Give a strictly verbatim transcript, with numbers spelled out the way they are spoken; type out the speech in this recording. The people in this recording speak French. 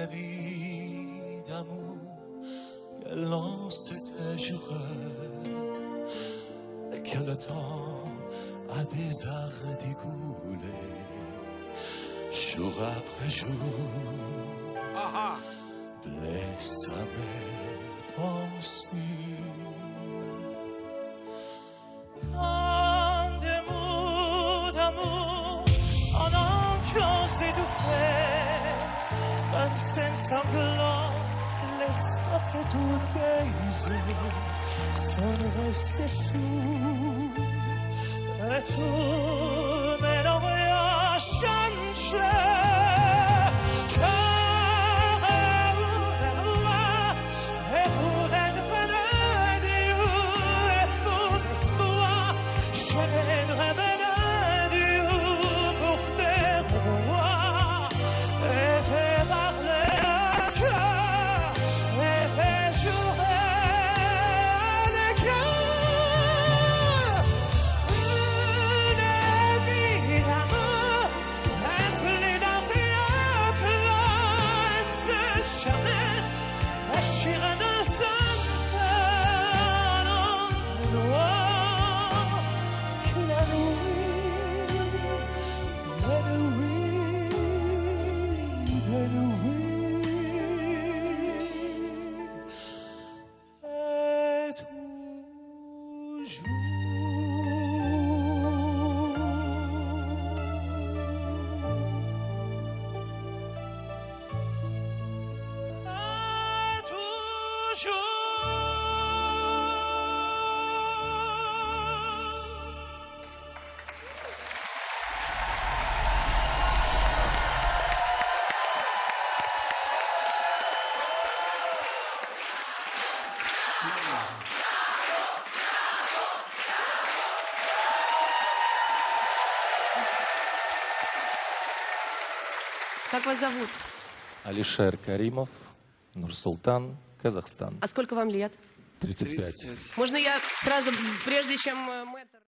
la vie d'amour qu'elle lance toujours et que le temps a des arts dégoulés jour après jour. Ага. Blesse avec ton sourire. Tant de mots d'amour en enclos étouffés, un sein sanglant, l'espace est tout baiser, sans rester sourd, et tout mais non rien changé. Как вас зовут? Алишер Каримов, Нур-Султан, Казахстан. А сколько вам лет? тридцать пять. Можно я сразу, прежде чем мэтр...